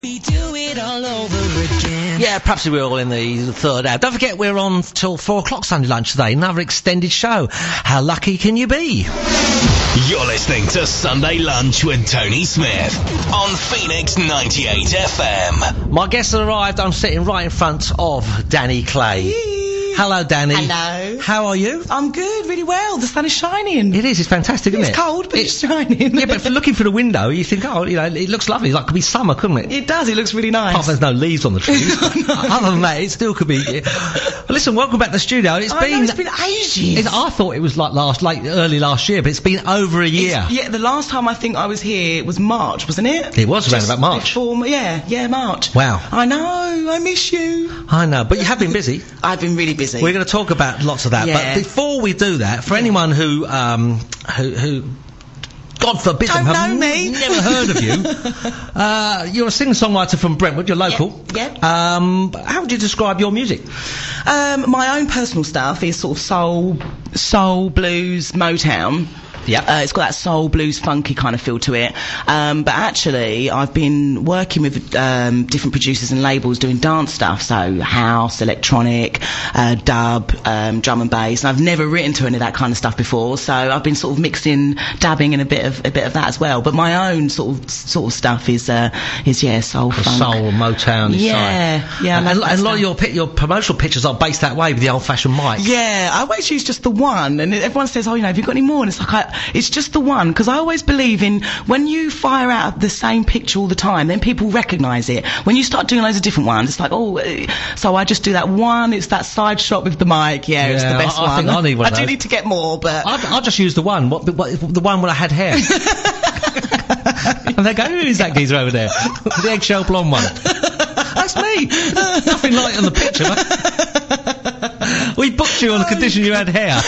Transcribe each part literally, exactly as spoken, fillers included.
We do it all over again. Yeah, perhaps we will in the third hour. Don't forget, we're on till four o'clock Sunday lunch today. Another extended show. How lucky can you be? You're listening to Sunday Lunch with Tony Smith on Phoenix ninety-eight F M. My guest has arrived. I'm sitting right in front of Danny Clay. Yee. Hello, Danny. Hello. How are you? I'm good, really well. The sun is shining. It is. It's fantastic, isn't It's it? cold, but It- it's shining. Yeah, but for looking through the window, you think, oh, you know, it looks lovely. Like, it could be summer, couldn't it? It does. It looks really nice. Apart from there's no leaves on the trees. Other than that, it still could be. Well, listen, welcome back to the studio. It's I been. know, it's been ages. it's- I thought it was like last, late, early last year, but it's been over a year. It's- yeah, the last time I think I was here was March, wasn't it? It was around Just about March. Before, yeah, yeah, March. Wow. I know. I miss you. I know, but you have been busy. I've been really busy. We're going to talk about lots of that, Yeah. but before we do that, for anyone who, um, who, who, God forbid, Don't them, have know me. never heard of you. uh, you're a singer-songwriter from Brentwood. You're local. Yep, yep. Um, how would you describe your music? Um, my own personal stuff is sort of soul, soul, blues, Motown. Yep. Uh, it's got that soul, blues, funky kind of feel to it. Um, but actually, I've been working with um, different producers and labels doing dance stuff, so house, electronic, uh, dub, um, drum and bass. And I've never written to any of that kind of stuff before, so I've been sort of mixing, dabbing in a bit of a bit of that as well. But my own sort of sort of stuff is uh, is yeah, soul, The funk. soul, Motown, Yeah, side. yeah, I And, love and, that and a lot of stuff. your pi- your promotional pictures are based that way with the old-fashioned mic. Yeah, I always use just the one, and everyone says, "Oh, you know, have you got any more?" And it's like, I, it's just the one, because I always believe in when you fire out the same picture all the time, then people recognise it. When you start doing loads of different ones, it's like, oh, uh, so I just do that one. It's that side shot with the mic. Yeah, it's Yeah, the best I- I one. think I need one of do those. need to get more, but I'll, I'll just use the one, what, what, the one where I had hair. And they go, who is that geezer over there? The eggshell blonde one. That's me. Nothing like on the picture. Mate. We booked you on the condition you had hair.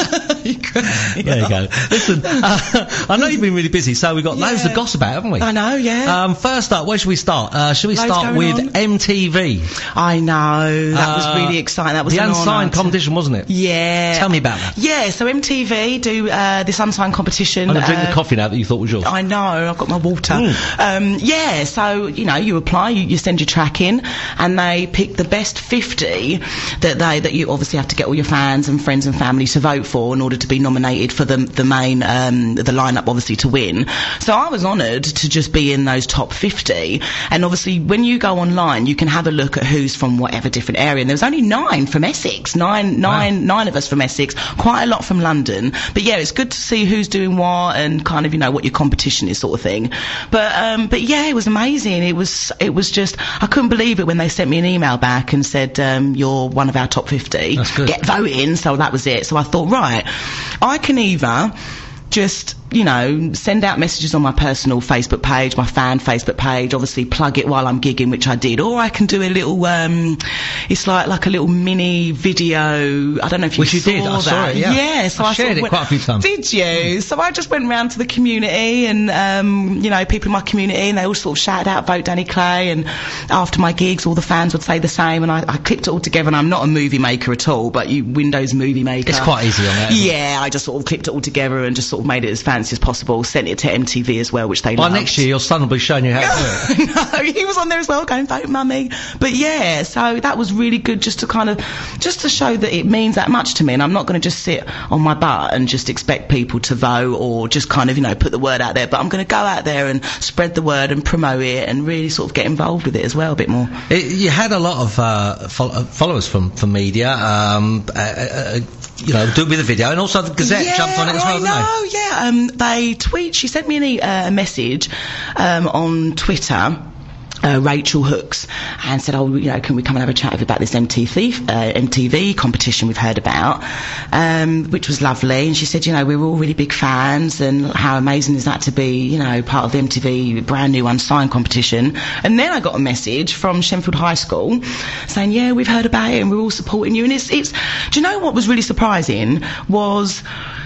There you go. Listen, uh, I know you've been really busy, so we've got Yeah. loads to gossip about, haven't we? I know, yeah. Um, first up, where should we start? Uh, should we Loads start going with on. M T V? I know, that Uh, was really exciting. That was the an honour unsigned to- competition, wasn't it? Yeah. Tell me about that. Yeah, so M T V do uh, this unsigned competition. I'm going to drink uh, the coffee now that you thought was yours. I know, I've got my water. Mm. Um, yeah, so, you know, you apply, you, you send your track in, and they pick the best fifty that they, that you obviously have to get all your fans and friends and family to vote for in order to be nominated for the, the main, um, the lineup obviously to win. So I was honoured to just be in those top fifty, and obviously when you go online, you can have a look at who's from whatever different area, and there was only nine from Essex, nine, nine, Wow. nine of us from Essex, quite a lot from London. But yeah, it's good to see who's doing what and kind of, you know, what your competition is sort of thing. But um, but yeah, it was amazing. It was it was just, I couldn't believe it when they sent me an email back and said, um, you're one of our top fifty. That's good. Get voting. So that was it. So I thought, right, I can either just, you know, send out messages on my personal Facebook page, my fan Facebook page, obviously plug it while I'm gigging, which I did, or I can do a little, um, it's like like a little mini video. I don't know if you Which you saw did, I that. saw it, yeah. Yeah, so I I, shared sort of it went- quite a few times. Did you? So I just went round to the community and, um, you know, people in my community, and they all sort of shouted out, vote Danny Clay, and after my gigs, all the fans would say the same, and I, I clipped it all together, and I'm not a movie maker at all, but you Windows Movie Maker. It's quite easy on that, isn't it? Yeah, I just sort of clipped it all together and just sort of made it as fancy as possible, sent it to M T V as well, which they By loved. next year, your son will be showing you how to do it. No, he was on there as well, going, vote mummy. But yeah, so that was really good, just to kind of, just to show that it means that much to me, and I'm not going to just sit on my butt and just expect people to vote or just kind of, you know, put the word out there, but I'm going to go out there and spread the word and promote it and really sort of get involved with it as well a bit more. It, you had a lot of uh, fol- uh, followers from, from media, um, uh, uh, you know, do with the video, and also the Gazette yeah, jumped on it as well, I didn't know, yeah. Um, they tweet. She sent me an e- uh, a message um, on Twitter. Uh, Rachel Hooks, and said, oh, you know, can we come and have a chat about this M T V, uh, M T V competition we've heard about, um, which was lovely. And she said, you know, we're all really big fans, and how amazing is that to be, you know, part of the M T V brand new unsigned competition. And then I got a message from Shenfield High School saying, yeah, we've heard about it and we're all supporting you. And it's, it's, do you know what was really surprising was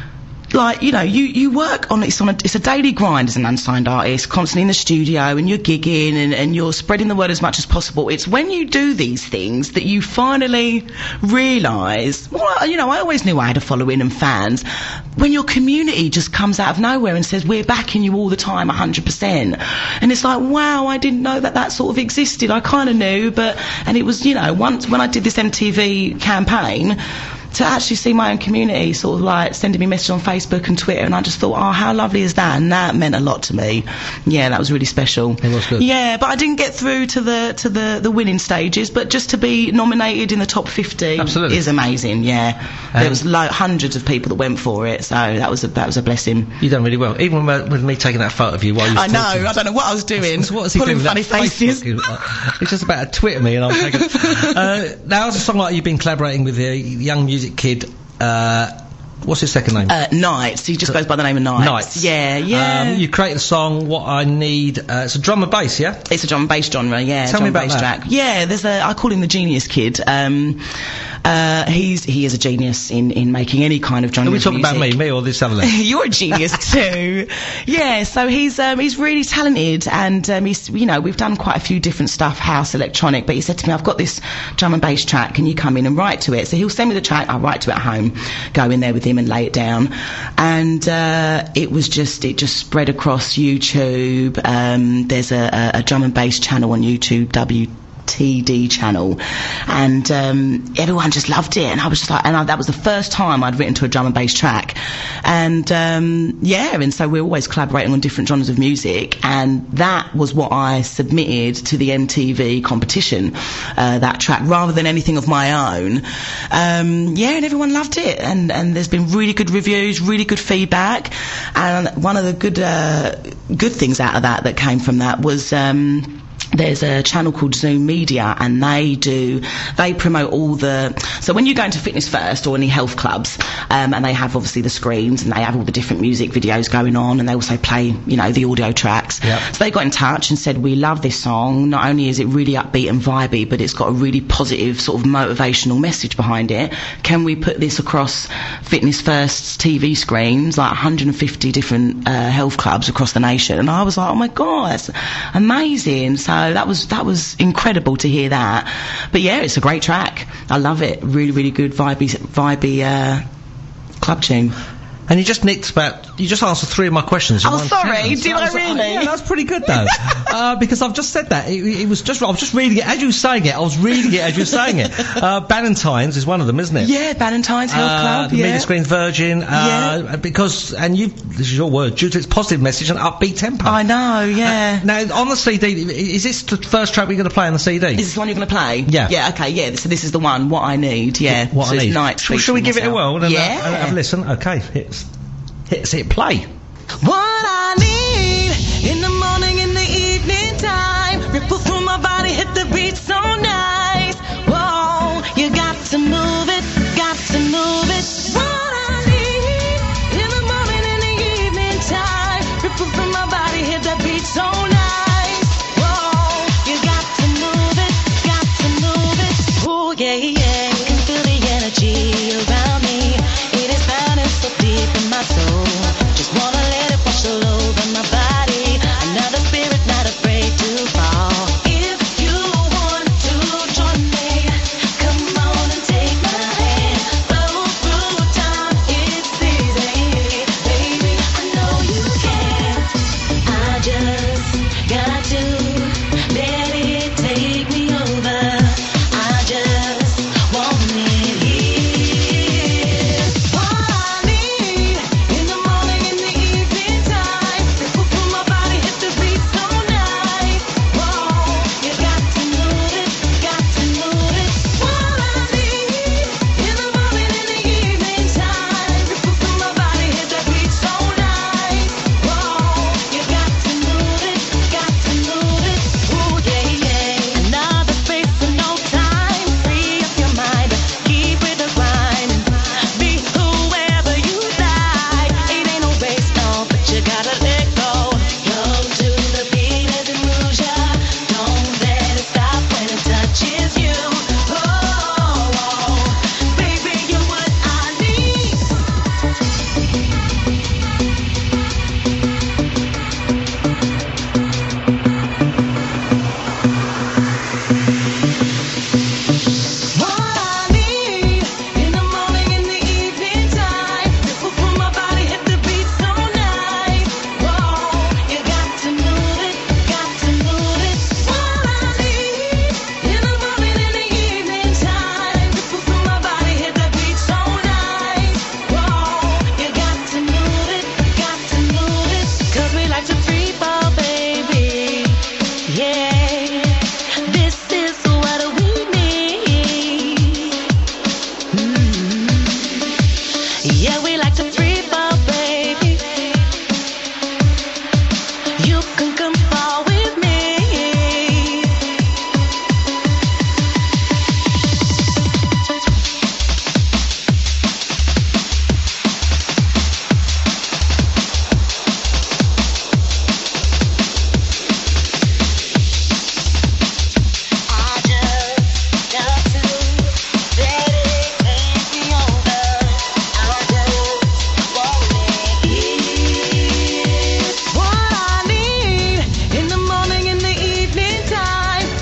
like, you know, you, you work on, it's on a, it's a daily grind as an unsigned artist, constantly in the studio, and you're gigging, and, and you're spreading the word as much as possible. It's when you do these things that you finally realise, well, you know, I always knew I had a following and fans, when your community just comes out of nowhere and says, we're backing you all the time, one hundred percent. And it's like, wow, I didn't know that that sort of existed. I kind of knew, but, and it was, you know, once, when I did this M T V campaign, to actually see my own community sort of like sending me messages on Facebook and Twitter, and I just thought, oh, how lovely is that? And that meant a lot to me. Yeah, that was really special. It was good. Yeah, but I didn't get through to the to the, the winning stages, but just to be nominated in the top fifty Absolutely. is amazing. Yeah, Um, there was lo- hundreds of people that went for it, so that was a that was a blessing. You done really well, even with, with me taking that photo of you while you. I know. I don't know what I was doing. So what was he Pulling doing with funny that faces. Facebook? He's just about to twit me, and I'm taking. uh, now, as a songwriter, you've been collaborating with a young music kid. Uh, what's his second name? Uh, Nights. He just goes by the name of Nights. Nights. Yeah, yeah. Um, you created a song, What I Need. Uh, it's a drum and bass, yeah? It's a drum and bass genre, yeah. Tell drum me about and bass that. track. Yeah, there's a. I call him the genius kid. Um, uh, he's he is a genius in in making any kind of genre. Are we of talking about music. me, me or this other lady? You're a genius too. Yeah, so he's um, he's really talented, and um, he's, you know, we've done quite a few different stuff, house, electronic, but he said to me, I've got this drum and bass track, can you come in and write to it? So he'll send me the track, I'll write to it at home, go in there with him and lay it down, and uh, it was just, it just spread across YouTube. Um, there's a, a, a drum and bass channel on YouTube, W T D channel, and um, everyone just loved it, and I was just like, and I, that was the first time I'd written to a drum and bass track, and um, yeah, and so we're always collaborating on different genres of music, and that was what I submitted to the M T V competition, uh, that track, rather than anything of my own. Um, yeah, and everyone loved it, and, and there's been really good reviews, really good feedback, and one of the good uh, good things out of that that came from that was um, there's a channel called Zoom Media, and they do, they promote all the, so when you go into Fitness First or any health clubs, um, and they have obviously the screens, and they have all the different music videos going on, and they also play, you know, the audio tracks. Yep. So they got in touch and said, we love this song. Not only is it really upbeat and vibey, but it's got a really positive sort of motivational message behind it. Can we put this across Fitness First's T V screens, like one hundred fifty different uh, health clubs across the nation? And I was like, oh my God, that's amazing. So that was that was incredible to hear that. But yeah, it's a great track. I love it. Really, really good vibey, vibey uh, club tune. And you just nicked about, you just answered three of my questions in Oh, one sorry, sentence. did That I was- really? Yeah, that's pretty good though. uh, because I've just said that. It, it was just, I was just reading it as you were saying it. I was reading it as you were saying it. Uh, Ballantyne's is one of them, isn't it? Yeah, Ballantyne's Health Uh, Club. the Yeah. Media Screen Virgin, uh, Yeah. because, and you, this is your word, due to its positive message and upbeat tempo. I know. Yeah. Now, on the C D, is this the first track we're going to play on the C D? Is this the one you're going to play? Yeah. Yeah, okay, yeah. So this is the one, What I Need, yeah. What so I it's need. Nights Shall, shall we give it a featuring whirl and, uh, myself. and Yeah. have a listen? Okay, hits, hits it play. What I need in the morning, in the evening time, ripple through my body, hit the beat so nice. Whoa, you got to move it, got to move it. What I need in the morning, in the evening time, ripple through my body, hit the beat so nice. Whoa, you got to move it, got to move it. Oh yeah, yeah, you can feel the energy around me. It is pounding so deep in my soul. Just wanna let it wash all over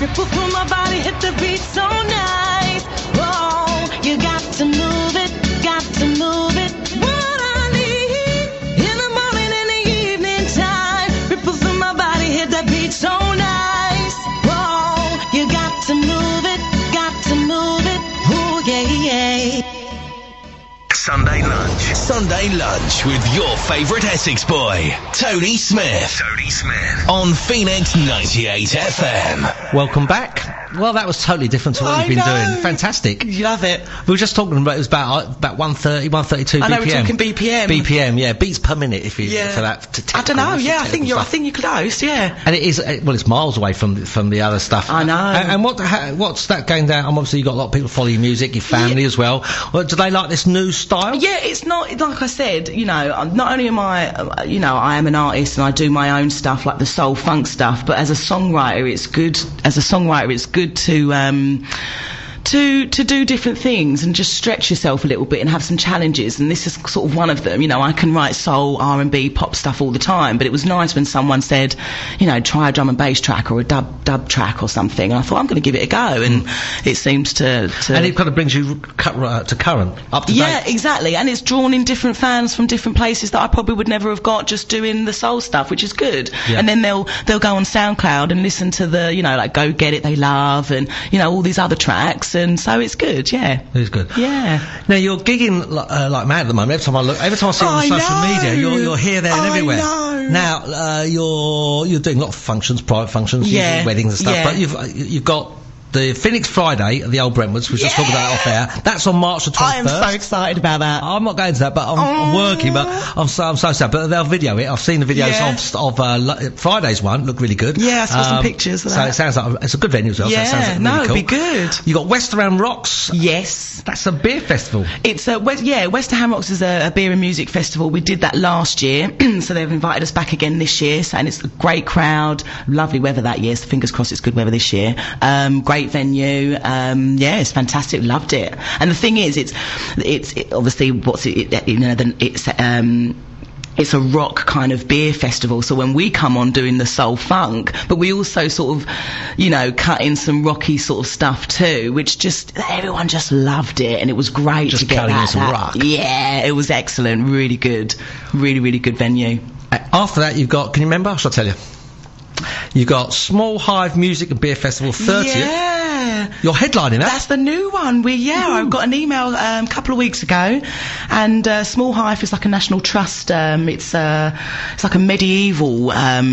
ripple through my body, hit the beat so nice. Whoa, you got to move it, got to move it. What I need in the morning and the evening time, ripple through my body, hit the beat so nice. Whoa, you got to move it, got to move it. Oh yeah, yeah. Sunday lunch. Sunday lunch with your favourite Essex boy, Tony Smith. Tony Smith on Phoenix ninety-eight F M. Welcome back. Well, that was totally different to what I you've been know. doing. Fantastic. You love it. We were just talking about it was about uh, about one thirty, one thirty-two I B P M. know we're talking B P M. B P M, yeah, beats per minute if you Yeah. for that. To I don't know. technical- Yeah, I think technical you're. I stuff. think you're close. Yeah. And it is uh, well, it's miles away from from the other stuff. I know. And, and what how, what's that going down? Um, obviously, you've got a lot of people follow your music, your family as well. Well, do they like this new style? Yeah, it's not like I said. You know, I'm- not only am I, uh, you know, I am an artist and I do my own stuff like the soul funk stuff. But as a songwriter, it's good. As a songwriter, it's good to. Um, To, to do different things and just stretch yourself a little bit and have some challenges, and this is sort of one of them. You know, I can write soul, R and B, pop stuff all the time, but it was nice when someone said, you know, try a drum and bass track or a dub dub track or something, and I thought I'm going to give it a go, and it seems to, to And it kind of brings you cu- uh, to current, up to yeah, date. exactly, and it's drawn in different fans from different places that I probably would never have got just doing the soul stuff, which is good. Yeah. And then they'll they'll go on SoundCloud and listen to the, you know, like Go Get It, They Love, and you know all these other tracks, and so it's good, yeah. It is good. Yeah. Now you're gigging li- uh, like mad at the moment. Every time I look, every time I see you on I social know. media, you're you're here, there, and I everywhere. know. Now uh, you're you're doing a lot of functions, private functions, Yeah. usually weddings and stuff. Yeah. But you've uh, you've got the Phoenix Friday at the Old Brentwoods, which I was talking about off air. That's on March the I twenty-first. am so excited about that. I'm not going to that, but I'm, I'm Oh. working. But I'm so I'm so sad. But they'll video it. I've seen the videos Yeah. of of uh, lo- Friday's one. Look really good. Yeah, I saw some pictures of so that. it sounds like it's a good venue as well. Yeah, so it sounds like no, really it'd cool. be good. You got West Around Rocks. Yes. That's a beer festival. It's a West, yeah, West Ham Rocks is a, a beer and music festival. We did that last year, so they've invited us back again this year. So, and it's a great crowd, lovely weather that year. So fingers crossed it's good weather this year. Um, great venue. Um, yeah, it's fantastic. Loved it. And the thing is, it's it's it, obviously what's it, it you know the, it's um. It's a rock kind of beer festival, so when we come on doing the soul funk, but we also sort of, you know, cut in some rocky sort of stuff too, which just, everyone just loved it, and it was great Just to get cutting in that. some that- rock. Yeah, it was excellent, really good, really, really good venue. Uh, After that, you've got. Can you remember? Shall I tell you? You've got Small Hive Music and Beer Festival thirtieth. Yeah. You're headlining that. That's the new one. We yeah, I got an email um, a couple of weeks ago, and uh, Small Hive is like a national trust. Um, it's uh, it's like a medieval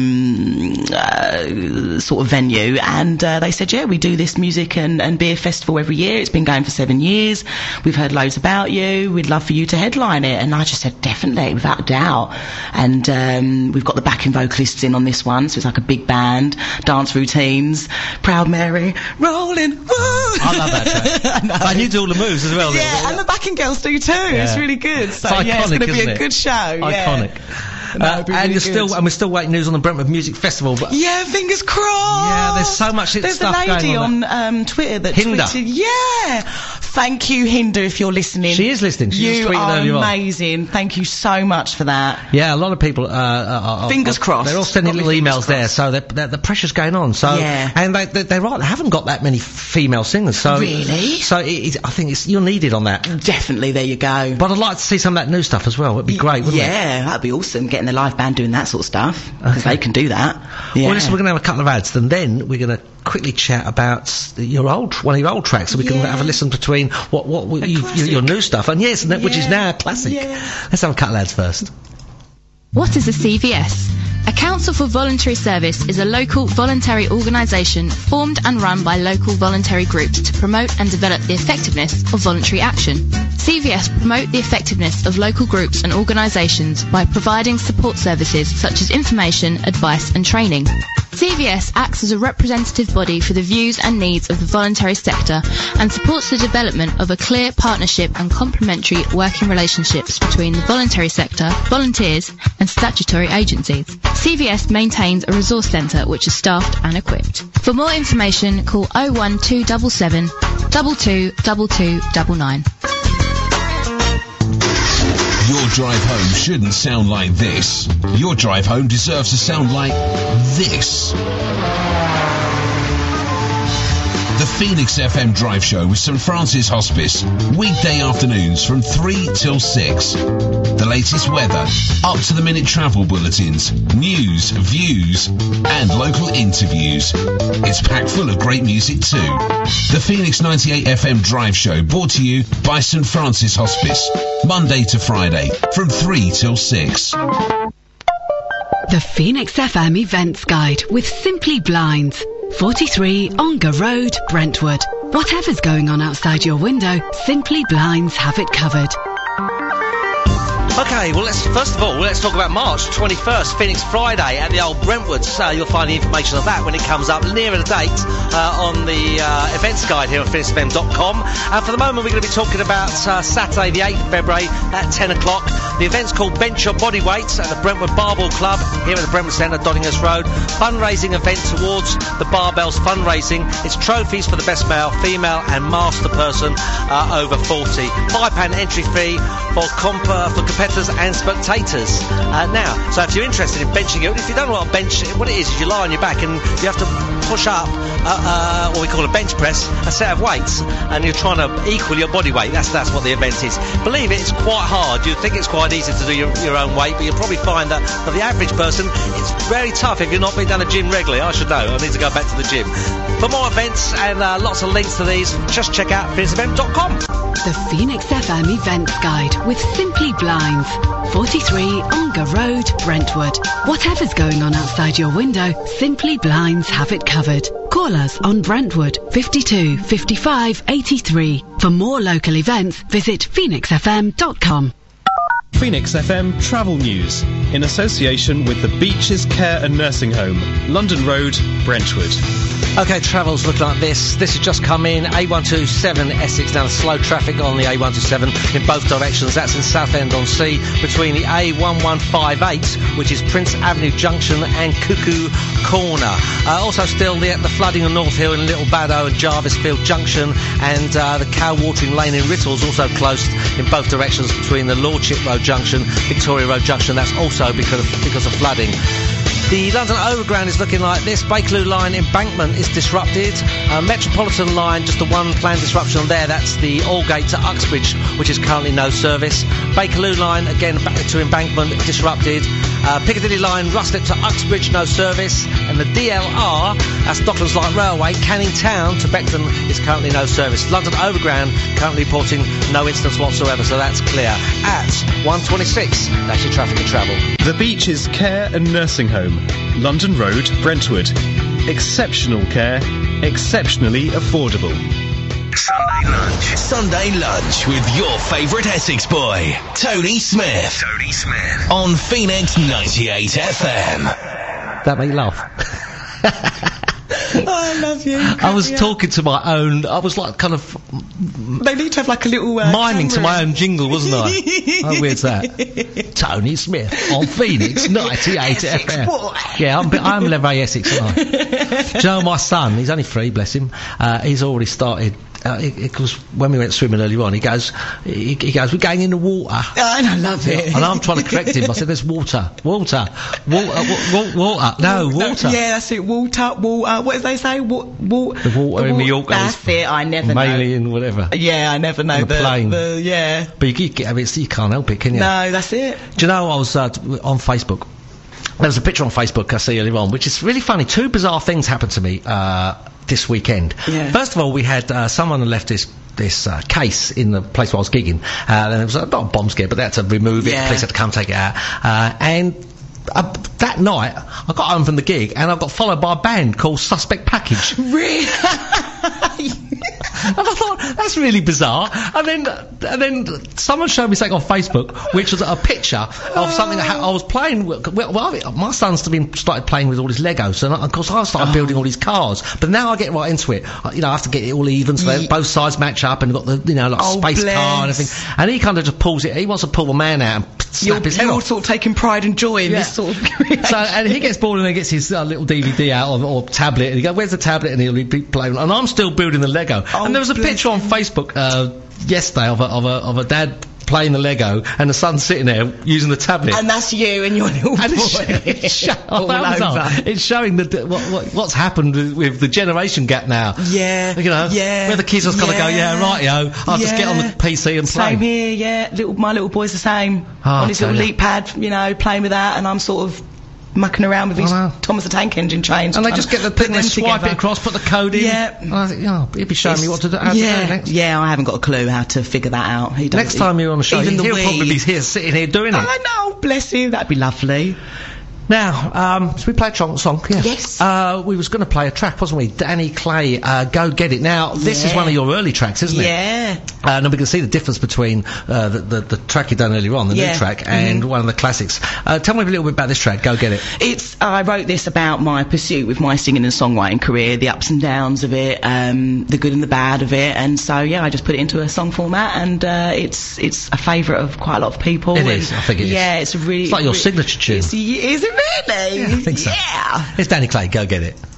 um, uh, sort of venue, and uh, they said, yeah, we do this music and, and beer festival every year. It's been going for seven years. We've heard loads about you. We'd love for you to headline it. And I just said, definitely, without a doubt. And um, we've got the backing vocalists in on this one, so it's like a big band, dance routines, Proud Mary, rolling. Woo! I love that track. I know. And you do all the moves as well. Yeah, and the backing girls do too. It's really good. So It's yeah, it's iconic, going to be isn't a it? good show. Iconic. Yeah. Uh, No, it'd be and really you're good. still, and we're still waiting news on the Brentwood Music Festival. But Yeah, fingers crossed. Yeah, there's so much There's stuff a lady going on on um, Twitter that Hinder. tweeted. Yeah, thank you, Hinder, if you're listening. She is listening. She just you tweeted are earlier on. amazing. Thank you so much for that. yeah, a lot of people. Uh, are, are, Fingers are, crossed. They're all sending Got little me fingers emails there, crossed. so they're, they're, the pressure's going on. So Yeah. and they, they, they're right. They haven't got that many female singers. So Really? So it, it, I think it's, you're needed on that. Definitely, there you go. But I'd like to see some of that new stuff as well. It'd be great, wouldn't it? Yeah, that'd be awesome. Getting the live band doing that sort of stuff, because they can do that. Yeah. Well, listen, we're going to have a couple of ads, and then we're going to quickly chat about your old, one of your old tracks, so we can Yeah. have a listen between what, what, what you, your, your new stuff, and yes, and that, which is Yeah. now a classic. Yeah. Let's have a couple of ads first. What is a C V S? A Council for Voluntary Service is a local voluntary organisation formed and run by local voluntary groups to promote and develop the effectiveness of voluntary action. C V S promote the effectiveness of local groups and organisations by providing support services such as information, advice and training. C V S acts as a representative body for the views and needs of the voluntary sector and supports the development of a clear partnership and complementary working relationships between the voluntary sector, volunteers and statutory agencies. C V S maintains a resource centre which is staffed and equipped. For more information, call oh one two seven seven, two two two two nine nine. Your drive home shouldn't sound like this. Your drive home deserves to sound like this. Phoenix F M Drive Show with St Francis Hospice. Weekday afternoons from three till six. The latest weather, up-to-the-minute travel bulletins, news, views, and local interviews. It's packed full of great music too. The Phoenix ninety-eight F M Drive Show, brought to you by St Francis Hospice. Monday to Friday from three till six. The Phoenix F M Events Guide with Simply Blinds. forty-three Ongar Road, Brentwood. Whatever's going on outside your window, Simply Blinds have it covered. Okay, well, let's first of all, let's talk about March twenty-first, Phoenix Friday at the old Brentwoods. Uh, you'll find the information of that when it comes up nearer the date uh, on the uh, events guide here at phoenix f m dot com. And for the moment, we're going to be talking about uh, Saturday, the eighth of February at ten o'clock. The event's called Bench Your Body Weights at the Brentwood Barbell Club here at the Brentwood Centre, Dodinghurst Road. Fundraising event towards the Barbells fundraising. It's trophies for the best male, female and master person uh, over forty. five pound entry fee for, comp- uh, for competitors and spectators. Uh, now, so if you're interested in benching it, if you don't know what a bench, what it is, is you lie on your back and you have to push up uh, uh, what we call a bench press, a set of weights, and you're trying to equal your body weight. That's that's what the event is. Believe it, it's quite hard. You'd think it's quite easy to do your, your own weight, but you'll probably find that for the average person, it's very tough if you're not being down a gym regularly. I should know. I need to go back to the gym. For more events and uh, lots of links to these, just check out phoenix f m dot com. The Phoenix F M Events Guide with Simply Blinds. forty-three Ongar Road, Brentwood. Whatever's going on outside your window, Simply Blinds have it covered. Call us on Brentwood fifty-two fifty-five eighty-three. For more local events, visit phoenix f m dot com. Phoenix F M Travel News in association with the Beaches Care and Nursing Home, London Road, Brentwood. Okay, travels look like this. This has just come in. A one two seven Essex, now slow traffic on the A one two seven in both directions. That's in Southend-on-Sea between the A one one five eight, which is Prince Avenue Junction, and Cuckoo Corner. Uh, also still the, the flooding on North Hill in Little Baddow and Jarvisfield Junction, and uh, the Cow Watering Lane in Rittles also closed in both directions between the Lordship Road Junction, Victoria Road Junction. That's also because of, because of flooding. The London Overground is looking like this. Bakerloo Line embankment is disrupted. Uh, Metropolitan Line, just the one planned disruption on there. That's the Aldgate to Uxbridge, which is currently no service. Bakerloo Line, again, back to embankment, disrupted. Uh, Piccadilly Line, Ruslip to Uxbridge, no service. And the D L R, that's Docklands Light Railway, Canning Town to Beckton, is currently no service. London Overground currently reporting no incidents whatsoever, so that's clear. At one twenty-six, that's your traffic and travel. The Beaches Care and Nursing Home, London Road, Brentwood. Exceptional care, exceptionally affordable. Sunday lunch. Sunday lunch with your favourite Essex boy, Tony Smith. Tony Smith on Phoenix ninety-eight F M. That made you laugh. Oh, I love you. I was talking to my own. I was like kind of They need to have like a little uh, miming to camera. my own jingle, wasn't I? How weird's that? Tony Smith on Phoenix ninety-eight F M. Boy. Yeah, I'm, I'm Leray Essex, aren't I? Do you know my son? He's only three, bless him. Uh, he's already started. Uh, because when we went swimming earlier on, he goes, he, he goes, we're going in the water. Oh, and I love it. And I'm trying to correct him. I said, there's water, water, water, water, water. No, water. Yeah, that's it. Water, water. What did they say? Wa- wa- The water in wa- Mallorca. That's it. I never mainly know. in whatever. Yeah, I never know On the the, plane. the yeah. But you, you, I mean, you can't help it, can you? No, that's it. Do you know, I was uh, on Facebook. There was a picture on Facebook I see earlier on, which is really funny. Two bizarre things happened to me uh, this weekend. Yeah. First of all, we had uh, someone who left this this uh, case in the place where I was gigging. Uh, and it was uh, not a bomb scare, but they had to remove it. Yeah. The police had to come take it out. Uh, and uh, that night, I got home from the gig, and I got followed by a band called Suspect Package. Really? And I thought, that's really bizarre. And then, and then someone showed me something on Facebook, which was a picture of something that ha- I was playing with. Well, well, my son's been started playing with all his Legos, and I, of course I started Oh. building all these cars. But now I get right into it. I, you know, I have to get it all even, so Ye- both sides match up, and got the, you know, like Oh, space bless. car and everything. And he kind of just pulls it. He wants to pull the man out and snap You're, his head you're off. sort of taking pride and joy in Yeah. this sort of So, and he gets bored and he gets his uh, little D V D out or, or tablet, and he goes, where's the tablet? And he'll be playing, and I'm still building the Lego. Oh, and there was a bless picture on him. Facebook uh, yesterday of a, of a of a dad playing the Lego, and the son's sitting there using the tablet. And that's you and your little And boy. it's, it's, show- All thumbs up. over. It's showing the, what, what, what's happened with, with the generation gap now. Yeah, You know, yeah, where the kids just gotta go, yeah, right, yo, I'll just get on the P C and play. Same here, yeah. Little, my little boy's the same. Oh, on his I little tell leap pad, you know, playing with that, and I'm sort of mucking around with his I know. Thomas the Tank Engine chains. And they trying just to get the put thing, they them swipe together. it across, put the code in. Yeah. And I think, oh, he'll be showing me what to do, how to do yeah, it next. yeah, I haven't got a clue how to figure that out. He Next time you're on the show, even the he'll Wii. probably be here, sitting here doing it. I know, bless you, that'd be lovely. Now, um, so we play a song, song yeah. Yes. Uh, we was going to play a track, wasn't we? Danny Clay, uh, Go Get It. Now, this is Yeah. one of your early tracks, isn't it? Yeah. Uh, and we can see the difference between uh, the, the the track you done earlier on, the Yeah. new track, and Mhm. one of the classics. Uh, tell me a little bit about this track, Go Get It. It's, I wrote this about my pursuit with my singing and songwriting career, the ups and downs of it, um, the good and the bad of it, and so yeah, I just put it into a song format, and uh, it's it's a favourite of quite a lot of people. It and is, I think it is. Yeah, it's really. It's like your re- signature tune. It's, is it really? Yeah, I think so. Yeah. It's Danny Clay, Go Get It.